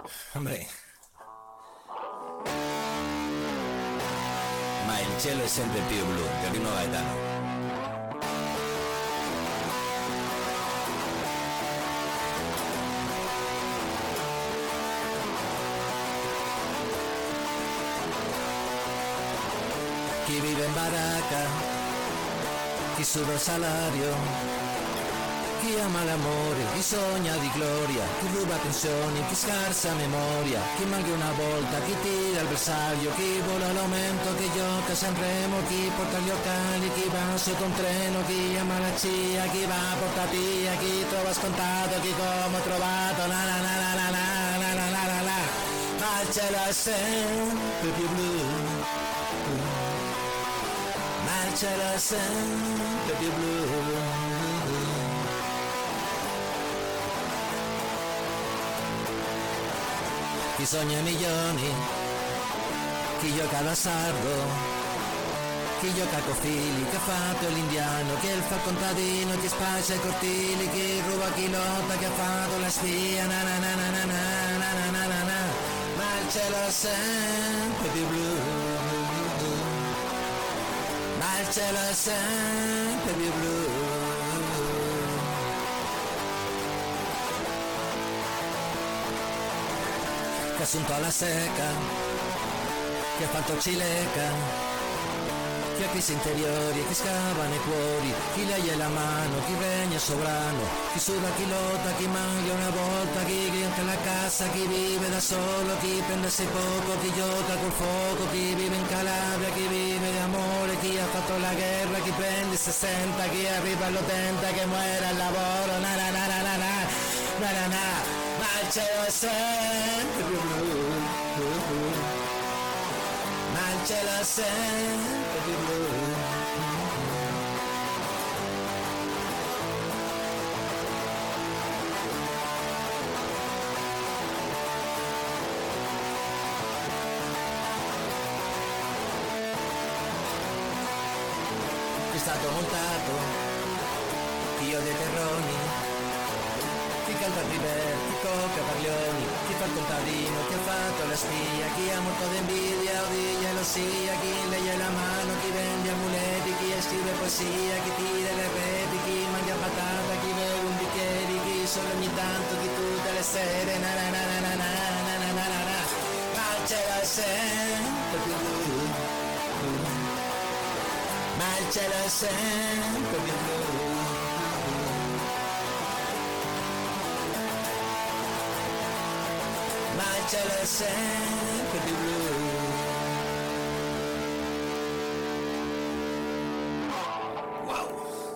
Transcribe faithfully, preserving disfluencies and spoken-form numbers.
Hombre, ma il cielo è sempre più blu, che Rino Gaetano. Chi vive in baracca, chi suda il salario, chi ama l'amore, chi sogna di gloria, chi ruba pensioni, chi scarsa memoria, chi manca una volta, chi tira il bersaglio, chi vola l'aumento, chi gioca a Sanremo, chi porta gli occhiali, chi va sotto un treno, chi ama la cia, chi va a porta via, chi trova scontato, chi come ho trovato, la la la la la la la la la la la, ma il cielo è sempre più blu. Ma il cielo è sempre più blu. Chi sogna milioni, chi gioca d'azzardo, chi gioca con figli, chi ha fatto l'indiano, chi fa il contadino, chi spaccia i cortili, chi ruba, chi lotta, chi ha fatto la spia, na na na na na na na na na na. Ma il cielo è sempre più blu. Ma il cielo è sempre più blu. Che ha assunto alla secca, che ha fatto cileca, chi ha crisi interiori, chi scava nei cuori, chi legge la mano, chi regna sovrano, chi suda, chi lotta, chi mangia una volta, chi rientra alla cassa, chi vive da solo, chi prende sei poco, chi gioca col fuoco, chi vive in Calabria, chi vive d'amore, chi ha fatto la guerra, chi prende sessanta, chi arriva all'ottanta, che muore al lavoro, na na na na na na na na na. Ma il cielo è sempre più blu. Ma il cielo è sempre più blu. Chi è stato montato, chi odia i terroni, chi canta River, chi cocca Paglioni, chi fa il contadino, chi ha fatto la spia, chi ha molto d'invidia, odia lo sia, chi legge la mano, chi vende amuleti, chi scrive poesia, chi tira le reti, chi mangia patata, chi beve un bicchiere, chi solo ogni tanto, chi tutte le sere, na na na na na na na na na na na. Ma il cielo è sempre più blu. Ma il cielo è sempre più blu. Ma il cielo è sempre più blu.